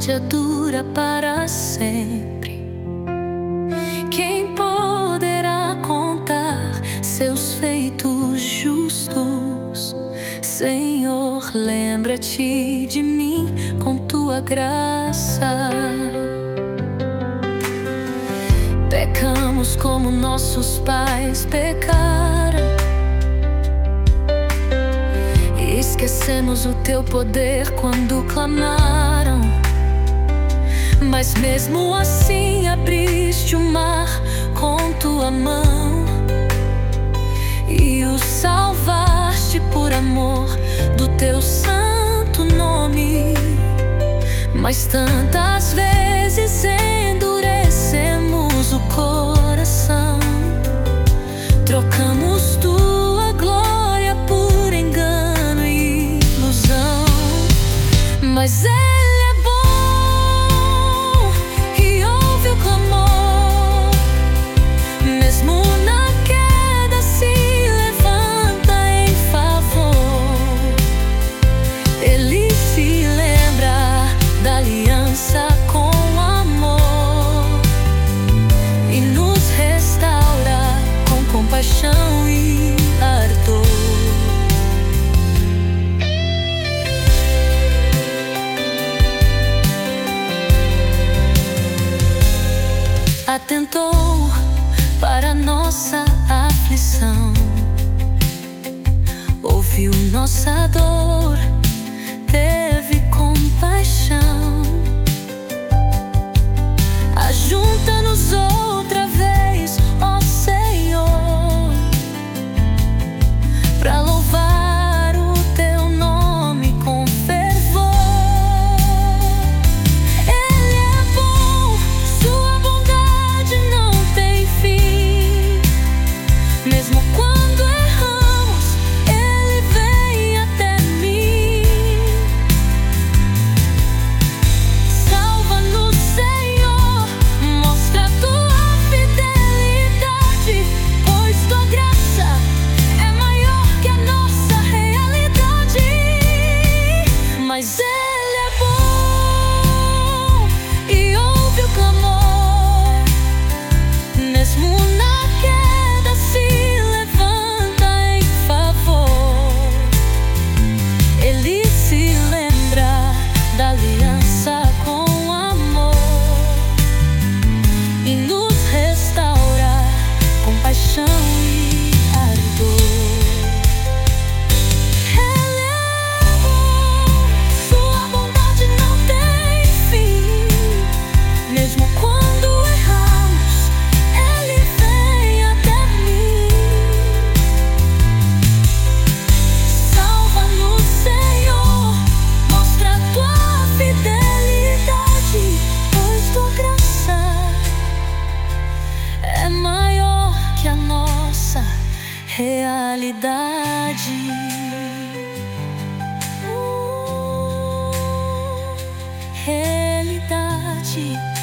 misericórdia dura para sempre. Quem poderá contar seus feitos justos? Senhor, lembra-te de mim com tua graça. Pecamos como nossos pais pecaram, e esquecemos o teu poder quando clamaram. Mas mesmo assim abriste o mar com tua mão e o salvaste por amor do teu santo nome. Mas tantas vezes endurecemos o coração, trocamos tua glória por engano e ilusão. Mas Ele é bom e ouve o clamor, mesmo na queda se levanta em favor. Ele se lembra da aliança com amor e nos restaura com compaixão e ardor. Atentou para nossa aflição, ouviu nossa dor, teve compaixão. Ajunta-nos outra vez, ó Senhor, pra louvar o teu nome com fervor. Ele é bom, sua bondade não tem fim. Mesmo quando erramos, Ele vem até mim. Salva-nos, Senhor, mostra a tua fidelidade, pois tua graça é maior que a nossa realidade. Mas Ele é bom e ouve o clamor, mesmo na queda se levanta em favor. Ele se lembra da aliança com amor e nos restaura com paixão e ardor. Ele é bom, sua bondade não tem fim. Mesmo quando erramos, Ele vem até mim. Salva-nos, Senhor, mostra a tua fidelidade, pois tua graça é maior que a nossa realidade. Realidade.